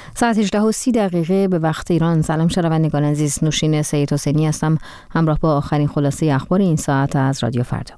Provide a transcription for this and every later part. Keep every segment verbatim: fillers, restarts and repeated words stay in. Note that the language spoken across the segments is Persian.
ساعت هجده و سی دقیقه به وقت ایران. سلام شنوندگان عزیز، نوشین سید حسینی هستم همراه با آخرین خلاصه اخبار این ساعت از رادیو فردا.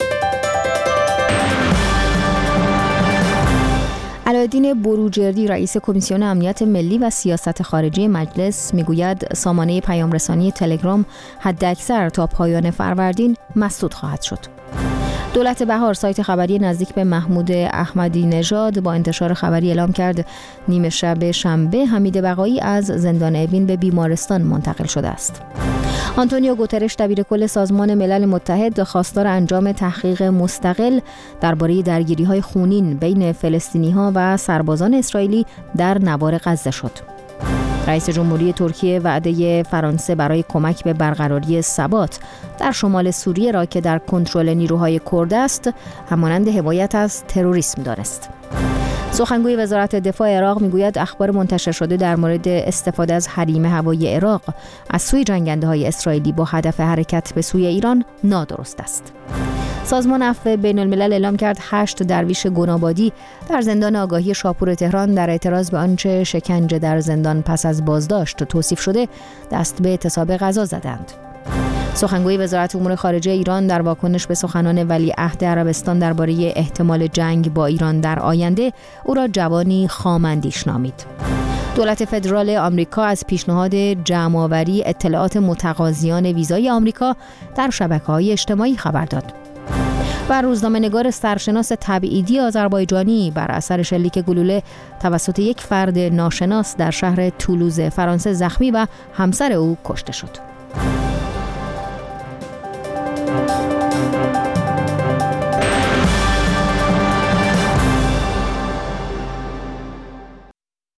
علایالدین بروجردی رئیس کمیسیون امنیت ملی و سیاست خارجی مجلس میگوید سامانه پیام رسانی تلگرام حداکثر تا پایان فروردین مسدود خواهد شد. دولت بهار سایت خبری نزدیک به محمود احمدی نژاد با انتشار خبری اعلام کرد نیمه شب شنبه حمید بقایی از زندان اوین به بیمارستان منتقل شده است. آنتونیو گوترش دبیرکل سازمان ملل متحد خواستار انجام تحقیق مستقل درباره درگیری‌های خونین بین فلسطینی‌ها و سربازان اسرائیلی در نوار غزه شد. رئیس جمهوری ترکیه وعده فرانسه برای کمک به برقراری ثبات در شمال سوریه را که در کنترل نیروهای کرد است همانند حمایت از تروریسم دانست. سخنگوی وزارت دفاع عراق میگوید اخبار منتشر شده در مورد استفاده از حریم هوایی عراق از سوی جنگنده‌های اسرائیلی با هدف حرکت به سوی ایران نادرست است. سازمان عفو بین الملل اعلام کرد هشت درویش گنابادی در زندان آگاهی شاپور تهران در اعتراض به آنچه شکنجه در زندان پس از بازداشت توصیف شده دست به اعتصاب غذا زدند. سخنگوی وزارت امور خارجه ایران در واکنش به سخنان ولیعهد عربستان درباره احتمال جنگ با ایران در آینده او را جوانی خام‌اندیش نامید. دولت فدرال آمریکا از پیشنهاد جمع‌آوری اطلاعات متقاضیان ویزای آمریکا در شبکه‌های اجتماعی خبر داد. و روزنامه‌نگار سرشناس تبعیدی آذربایجانی بر اثر شلیک گلوله توسط یک فرد ناشناس در شهر تولوز فرانسه زخمی و همسر او کشته شد.